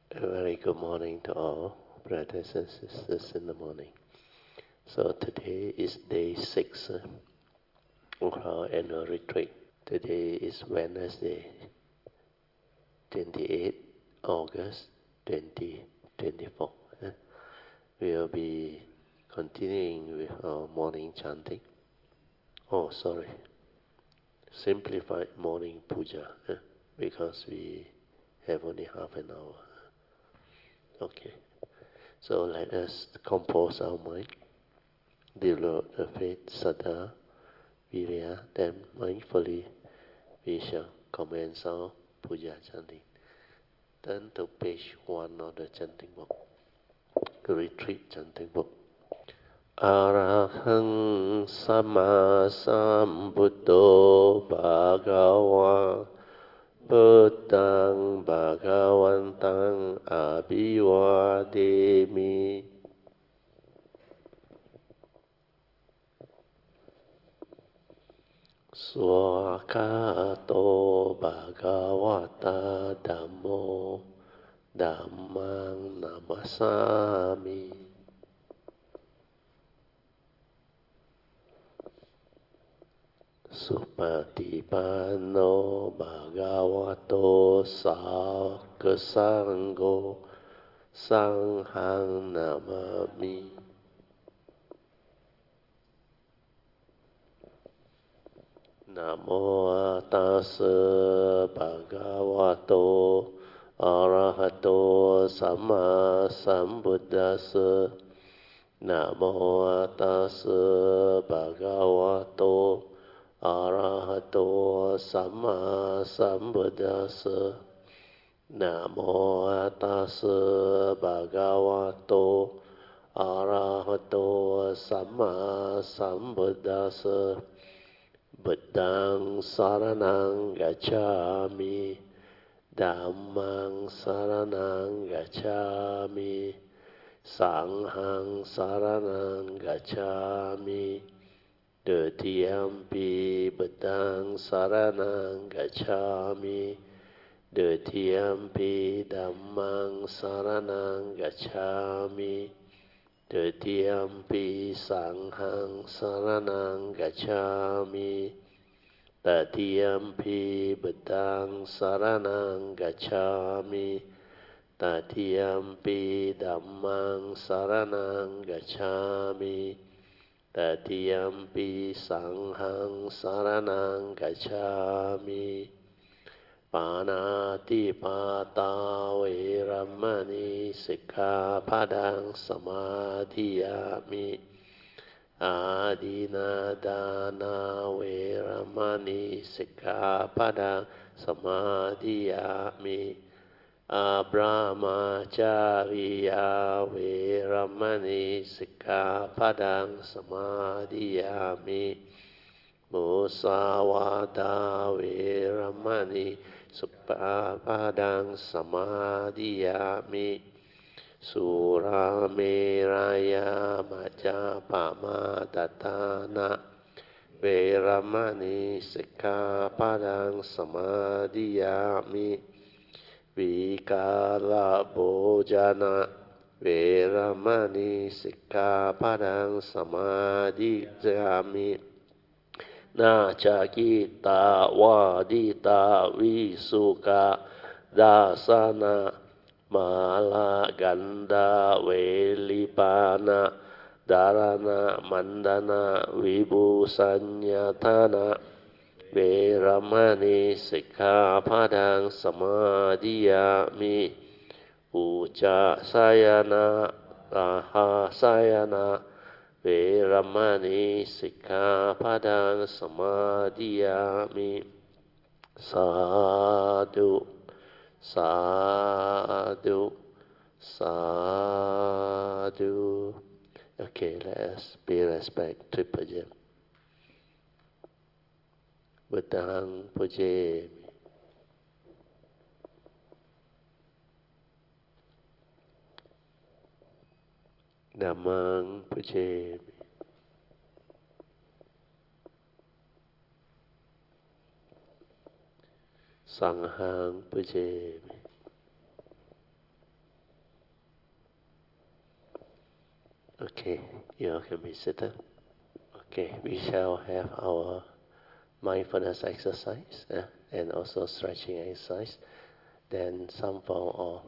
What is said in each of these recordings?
A very good morning to all brothers and sisters in the morning. So today is day 6 of our annual retreat. Today is Wednesday, 28 August 2024. We'll be continuing with our morning chanting. Oh, sorry. Simplified morning puja because we have only half an hour. Okay. So let us compose our mind, develop the faith, saddha, virya, then mindfully we shall commence our puja chanting. Turn to page 1 of the chanting book, the retreat chanting book. Arahang Sama Sambuddho Bhagava Buddhang Bhagavantang Abhivademi. Swakato Bhagavata Dhammo Dhammang Namasami. Supatipanno Bhagavato Sangho Sanghang Namami. Namo tassa bhagavato arahato sama sambuddhassa. Namo tassa bhagavato arahato sama sambuddhassa. Namo tassa bhagavato arahato sama sambuddhassa. Buddhang saranang gacchami, Dhammang saranang gacchami, Sanghang saranang gacchami, Dutiyampi Buddhang saranang gacchami, Dutiyampi Dhammang saranang gacchami, Dutiyampi Sanghang saranang gacchami, Tatiyampi Buddhang saranang gacchami, Tatiyampi Dhammang saranang gacchami, Tatiyampi Sanghang saranang gacchami. Panatipata Veramani Sikkhapadang Samadhiyami. Adinadana Veramani Sikkhapadang Samadhiyami. Abramacharya Veramani Sikkhapadang Samadhiyami. Musawada Veramani Sikkhapadang Samadhiyami. Surameraya Majapama Datana Veramani Sikkhapadang Samadhiyami. Vikala Bhojana Veramani Sikkhapadang Samadhiyami. Nachakita Wadita Visuka Dasana Mala Ganda Velipana Dharana Mandana Vibhusanyatana Veramani Sikkhapadang Samadhiyami. Uca Sayana Raha Sayana Veramani Sikkhapadang Samadhiyami. Sadhu, sadhu, sadhu. Okay, let's pay respect to Puja. Buddhang Pujemi. Dhammang Pujemi. Sanghang Pujemi. Okay, you can be seated. Okay, we shall have our mindfulness exercise and also stretching exercise. Then some form of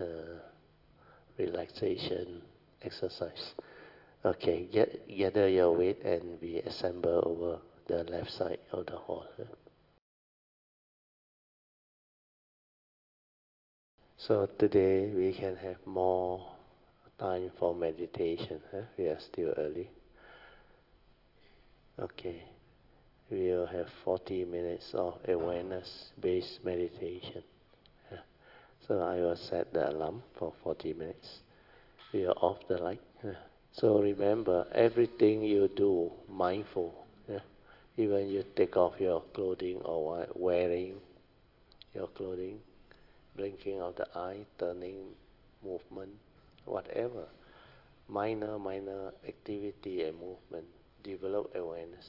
relaxation exercise. Okay, gather your weight and we assemble over the left side of the hall. So today we can have more time for meditation. We are still early. Okay, we will have 40 minutes of awareness-based meditation. So I will set the alarm for 40 minutes. We are off the light. So remember, everything you do, mindful. Even you take off your clothing or wearing your clothing, blinking of the eye, turning, movement, whatever. Minor activity and movement. Develop awareness.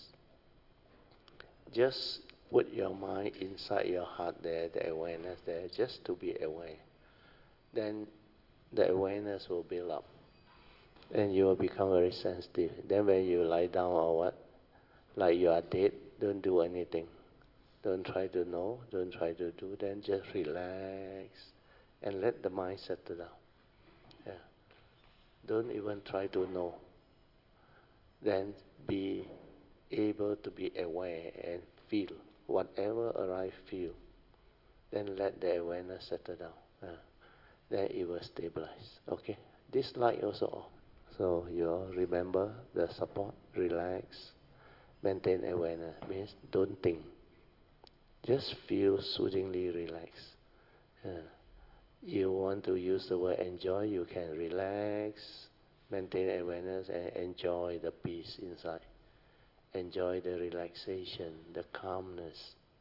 Just put your mind inside your heart there, the awareness there, just to be aware. Then the awareness will build up. And you will become very sensitive. Then when you lie down or what, like you are dead, don't do anything. Don't try to know, don't try to do, then just relax and let the mind settle down. Yeah. Don't even try to know. Then be able to be aware and feel. Whatever arrive, feel. Then let the awareness settle down. Then it will stabilize. Okay? This light also off. So you all remember the support, relax, maintain awareness. Means don't think. Just feel soothingly relaxed. You want to use the word enjoy, you can relax, maintain awareness, and enjoy the peace inside. Enjoy the relaxation, the calmness.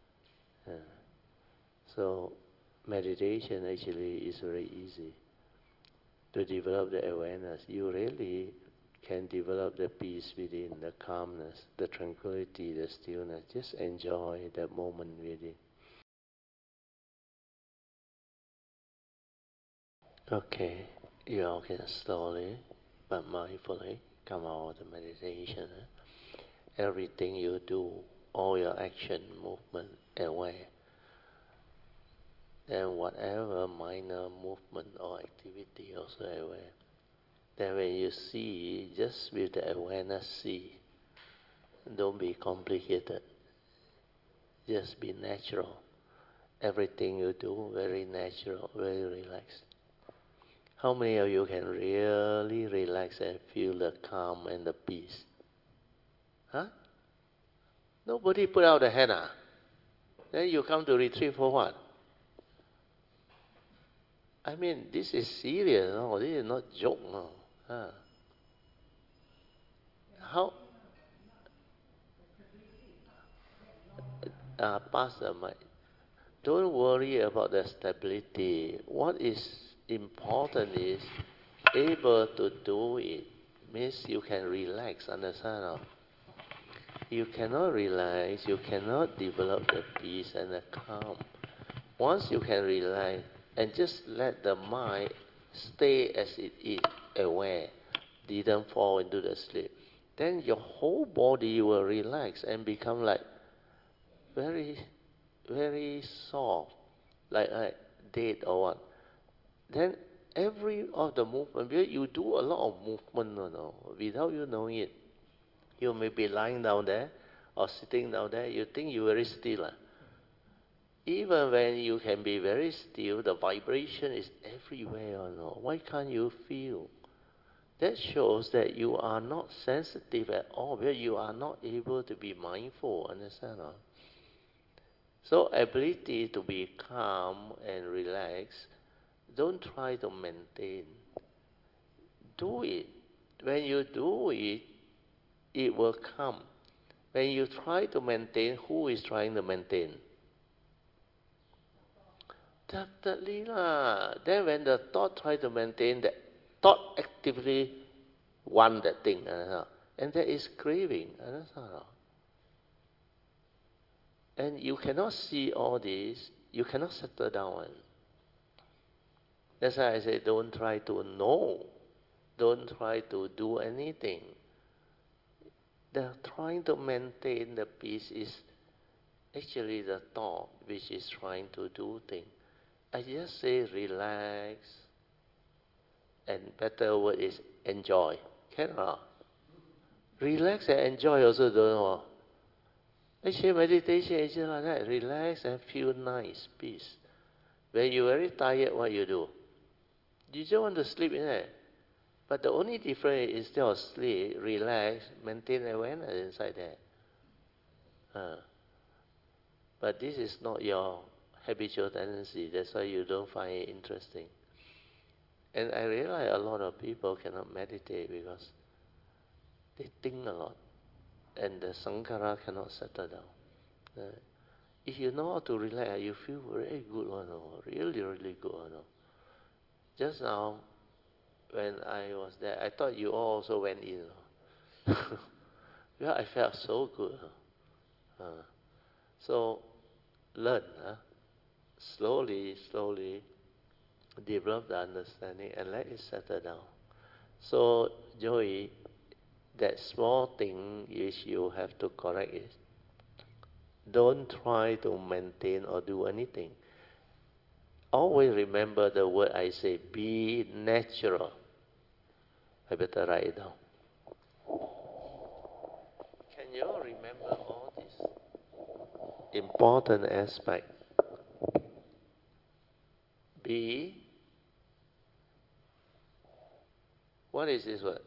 So meditation actually is very easy to develop the awareness. You really can develop the peace within, the calmness, the tranquility, the stillness. Just enjoy that moment within. Okay, you all can slowly but mindfully come out of the meditation. Everything you do, all your action, movement, aware. Then whatever minor movement or activity also aware. Then when you see, just with the awareness see. Don't be complicated. Just be natural. Everything you do, very natural, very relaxed. How many of you can really relax and feel the calm and the peace? Huh? Nobody put out the hand. Then you come to retreat for what? I mean, this is serious. No? This is not joke. No? How? Pass the mic. Don't worry about the stability. What is important is able to do it. Means you can relax, understand? No? You cannot relax, you cannot develop the peace and the calm. Once you can relax and just let the mind stay as it is, aware, didn't fall into the sleep, then your whole body will relax and become like very, very soft, like dead or what. Then every of the movement, because you do a lot of movement, without you knowing it. You may be lying down there or sitting down there, you think you're very still. Even when you can be very still, the vibration is everywhere. Why can't you feel? That shows that you are not sensitive at all, because you are not able to be mindful, understand? So ability to be calm and relaxed, don't try to maintain. Do it. When you do it, it will come. When you try to maintain, who is trying to maintain? Definitely lah. Then when the thought try to maintain, that thought actively want that thing. And there is craving. And you cannot see all this. You cannot settle down. That's why I say don't try to know. Don't try to do anything. The trying to maintain the peace is actually the thought which is trying to do things. I just say relax, and better word is enjoy. Cannot. Relax and enjoy also don't know. Actually meditation is just like that. Relax and feel nice, peace. When you're very tired, what you do? You just want to sleep in there. But the only difference is instead of sleep, relax, maintain awareness inside there. But this is not your habitual tendency. That's why you don't find it interesting. And I realize a lot of people cannot meditate because they think a lot. And the sankhara cannot settle down. If you know how to relax, you feel very good, really, really good. Just now, when I was there, I thought you all also went in. Yeah, I felt so good. So, learn. Slowly, slowly develop the understanding and let it settle down. So, Joey, that small thing which you have to correct is don't try to maintain or do anything. Always remember the word I say, be natural. I better write it down. Can you all remember all these important aspects? Be, what is this word?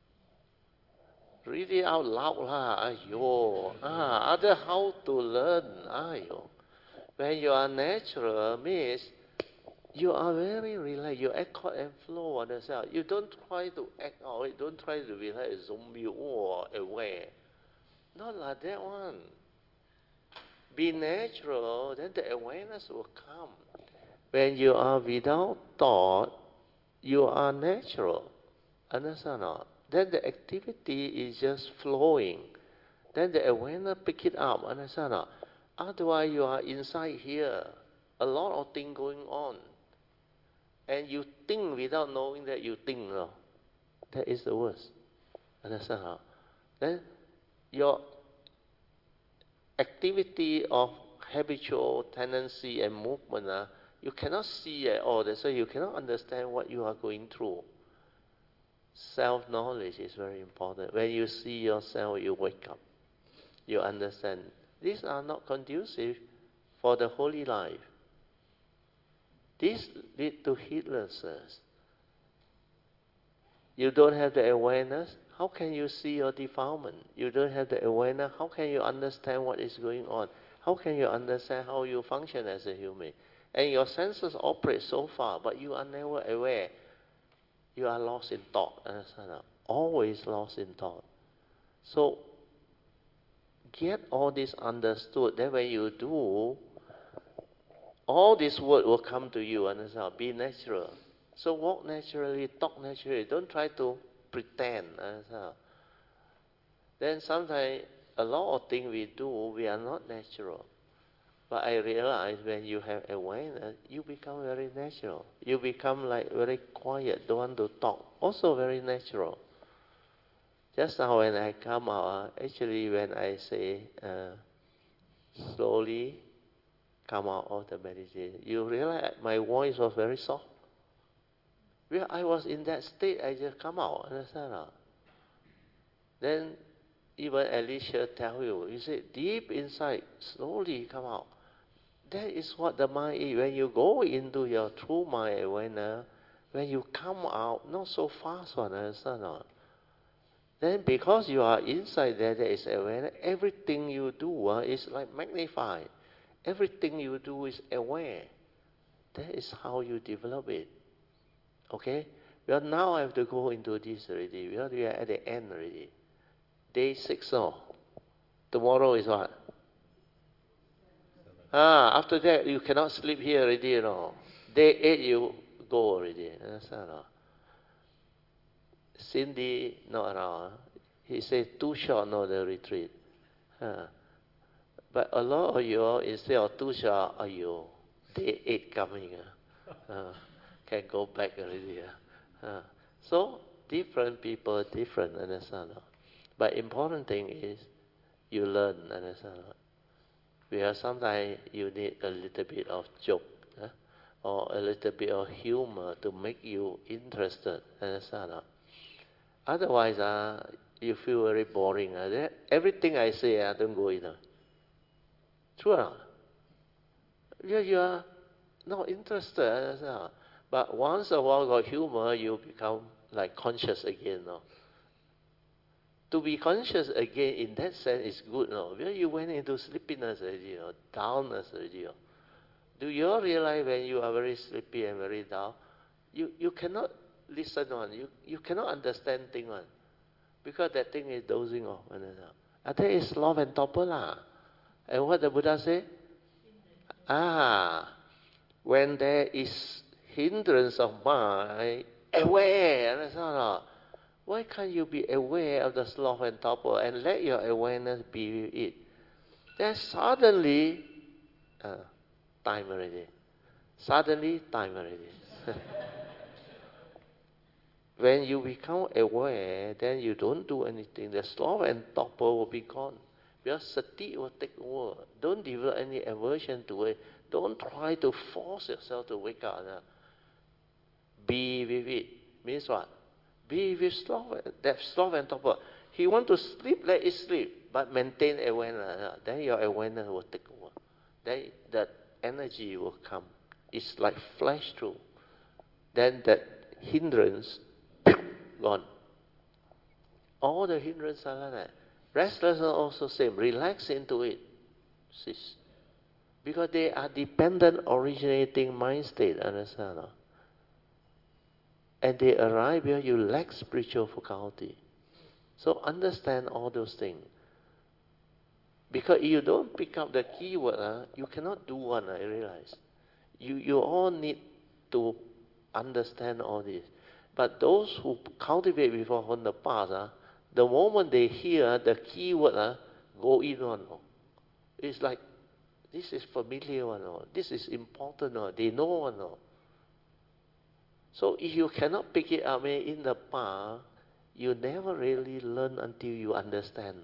Read it out loud lah. Aiyo. Other how to learn. Aiyo. When you are natural means you are very relaxed. You act out and flow on yourself. You don't try to act out. Don't try to be like a zombie or aware. Not like that one. Be natural, then the awareness will come. When you are without thought, you are natural. Understand or not? Then the activity is just flowing. Then the awareness pick it up. Understand or not? Otherwise, you are inside here. A lot of things going on. And you think without knowing that you think. No? That is the worst. Understand or not? Then your activity of habitual tendency and movement, you cannot see at all. That's why you cannot understand what you are going through. Self-knowledge is very important. When you see yourself, you wake up. You understand. These are not conducive for the holy life. These lead to heedlessness. You don't have the awareness, how can you see your defilement? You don't have the awareness, how can you understand what is going on? How can you understand how you function as a human? And your senses operate so far, but you are never aware. You are lost in thought. Understand? Always lost in thought. So, get all this understood. Then when you do, all this word will come to you. Understand? Be natural. So walk naturally, talk naturally. Don't try to pretend. Then sometimes a lot of things we do, we are not natural. But I realize when you have awareness, you become very natural. You become like very quiet, don't want to talk. Also very natural. Just now when I come out, actually when I say slowly come out of the meditation, you realize my voice was very soft. When I was in that state, I just come out. Understand? Then even Alicia tell you, you say deep inside, slowly come out. That is what the mind is. When you go into your true mind awareness, when you come out, not so fast one, understand? Then because you are inside there is awareness, everything you do is like magnified. Everything you do is aware. That is how you develop it. Okay? Well, now I have to go into this already. We are at the end already. Day 6 now. Tomorrow is what? After that, you cannot sleep here already, you know. Day 8, you go already. Understand? Cindy, not around. He said, too short, no, the retreat. But a lot of you, instead of too short, day 8 coming. Can go back already. So, different people, different, understand? But important thing is you learn, understand? Because sometimes you need a little bit of joke, or a little bit of humor to make you interested, understand? Otherwise, you feel very boring. Everything I say, I don't go in. True or not? You are not interested, understand? But once a while got humor, you become like conscious again. No? To be conscious again in that sense is good. No? Because you went into sleepiness already, downness already. Do you all realize when you are very sleepy and very down, you cannot listen on, you cannot understand thing on, because that thing is dozing off. That is sloth and torpor lah. And what the Buddha say? When there is hindrance of mind, aware, understand? Why can't you be aware of the sloth and torpor and let your awareness be with it? Then suddenly, time already. Suddenly, time already. When you become aware, then you don't do anything. The sloth and torpor will be gone. Because sati will take over. Don't develop any aversion to it. Don't try to force yourself to wake up. Be with it. Means what? Be with that sloth and torpor. He want to sleep, let it sleep. But maintain awareness. Then your awareness will take over. Then that energy will come. It's like flash through. Then that hindrance, gone. All the hindrance are like that. Restlessness also same. Relax into it. Cease. Because they are dependent originating mind state, understand? And they arrive where you lack spiritual faculty. So understand all those things. Because if you don't pick up the keyword, you cannot do one, I realize. You all need to understand all this. But those who cultivate before from the past, the moment they hear the keyword, go in on. It's like, this is familiar one, this is important, they know one. So if you cannot pick it up in the past, you never really learn until you understand.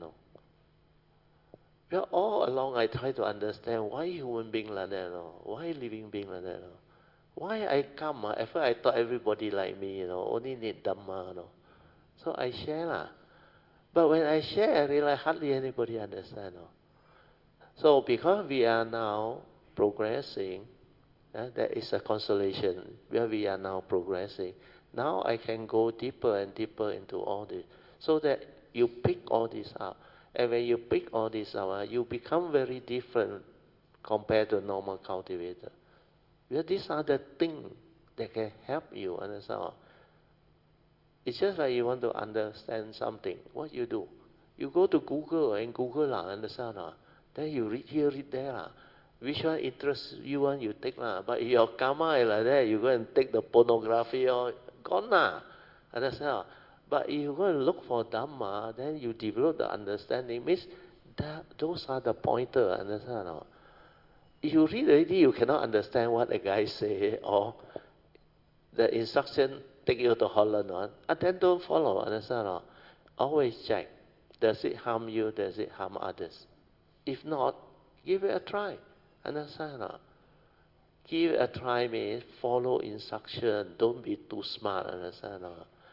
Well, all along I try to understand why human being like that, why living being like that. Why I come? At first I thought everybody like me, only need Dhamma. So I share. But when I share, I realize hardly anybody understand. So because we are now progressing, that is a consolation. Where we are now progressing. Now I can go deeper and deeper into all this. So that you pick all this up. And when you pick all this up, you become very different compared to normal cultivator. Because these are the things that can help you understand. It's just like you want to understand something. What you do? You go to Google and Google understand. Then you read here, read there. Which one interests you and you take. But if your karma is like that, you go and take the pornography or gone. Understand? But if you go and look for Dhamma, then you develop the understanding. Means that those are the pointer. Understand? If you read already, you cannot understand what the guy say or the instruction take you to Holland and then don't follow. Understand? Always check. Does it harm you? Does it harm others? If not, give it a try. Understand? Give it a try means follow instruction. Don't be too smart. Understand?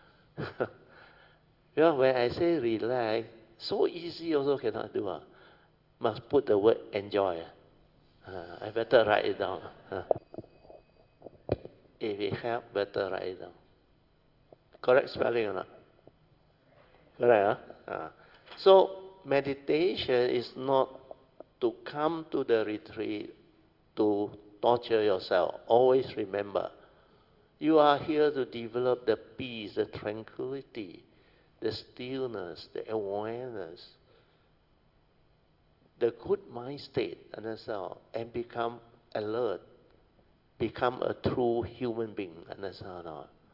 When I say relax, so easy also cannot do. Must put the word enjoy. I better write it down. If it help, better write it down. Correct spelling or not? Correct, So meditation is not to come to the retreat to torture yourself. Always remember, you are here to develop the peace, the tranquility, the stillness, the awareness, the good mind state, understand, and become alert, become a true human being, understand?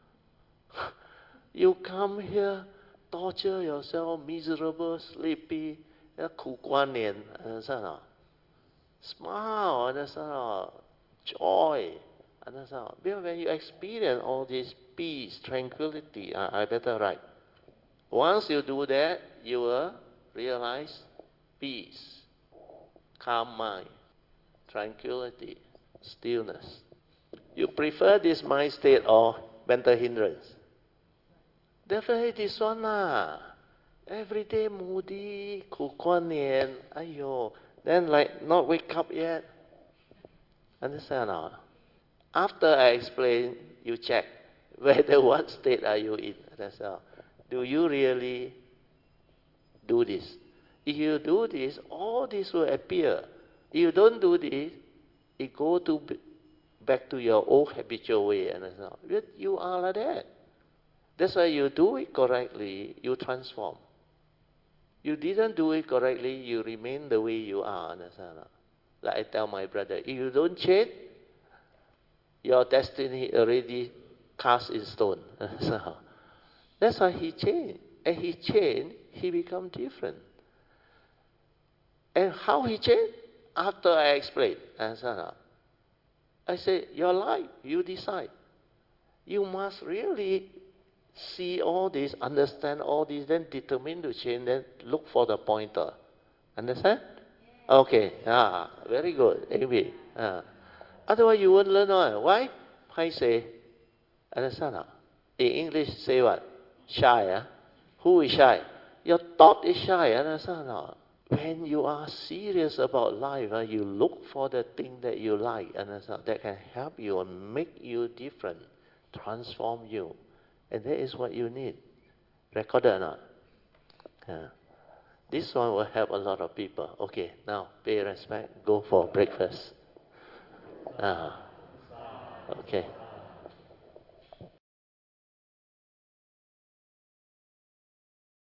You come here, torture yourself, miserable, sleepy, 苦观念, understand? Smile, understand? Joy, Understand? Because when you experience all this peace, tranquility, I better write. Once you do that, you will realize peace, calm mind, tranquility, stillness. You prefer this mind state or mental hindrance? Definitely this one lah. Every day moody, 苦瓜年, aiyo. Then like not wake up yet. Understand or not? After I explain, you check whether what state are you in. That's all. Do you really do this? If you do this, all this will appear. If you don't do this, it go to back to your old habitual way. Understand? You are like that. That's why you do it correctly, you transform. You didn't do it correctly, you remain the way you are. Understand? Like I tell my brother, if you don't change, your destiny already cast in stone. So, that's why he changed. And he changed, he become different. And how he changed? After I explained. I said, your life, you decide. You must really see all this, understand all this, then determine to change, then look for the pointer. Understand? Okay. Very good. Amy. Otherwise you won't learn on. Why? I say, understand? In English say what? Shy. Who is shy? Your thought is shy. Understand? When you are serious about life, you look for the thing that you like, understand? That can help you and make you different, transform you. And that is what you need. Recorded or not? This one will help a lot of people. Okay, now pay respect, go for breakfast. Okay.